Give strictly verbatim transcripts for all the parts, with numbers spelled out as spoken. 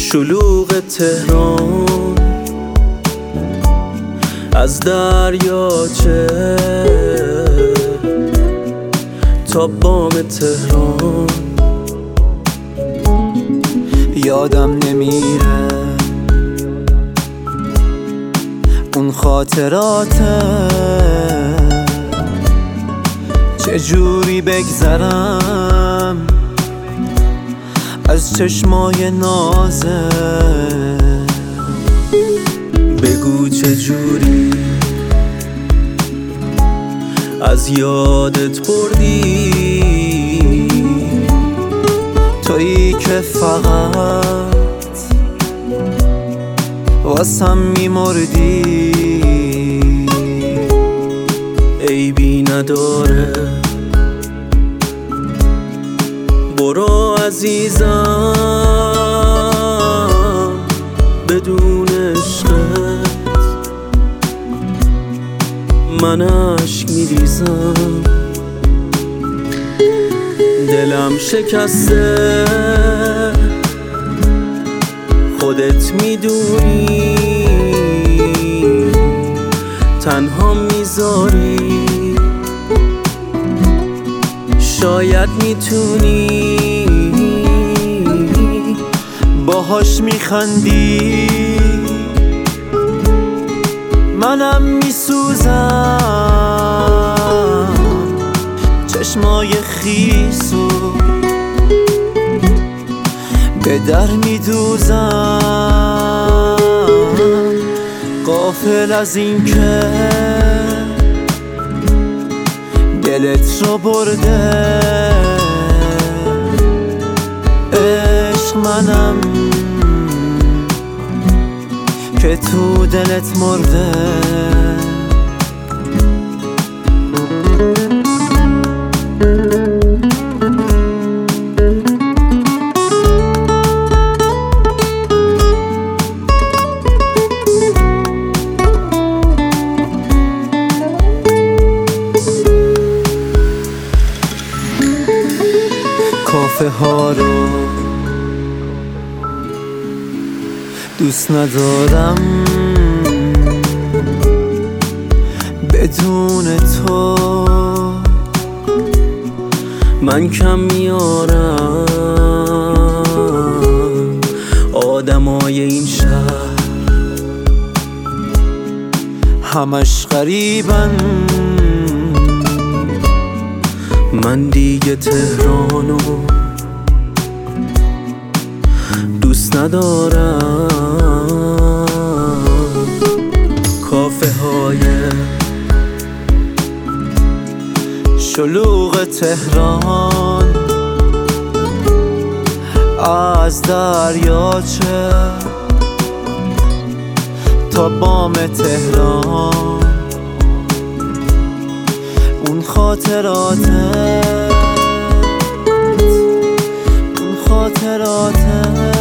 شلوغ تهران، از دریاچه تا بام تهران. یادم نمیره اون خاطراته، چجوری بگذرم از چشمای نازه. بگو چجوری از یادت بردی، تویی که فقط واسم میمردی. عیبی نداره برو عزیزم، بدون عشقت من اشک میریزم. دلم شکسته خودت میدونی، تنها میذاری شاید میتونی باهاش میخندی، منم میسوزم چشمای خیسو به در میدوزم، غافل از این که دلت رو برده عشق، منم که تو دلت مرده. کافه ها رو دوست ندارم بدون تو، من کم میارم آدمای این شهر، همش غریبن. من دیگه تهرانو دوست ندارم. کافه های شلوغ تهران، از دریاچه تا بام تهران. اون خاطراتت اون خاطراتت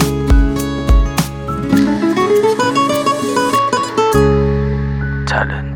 talent.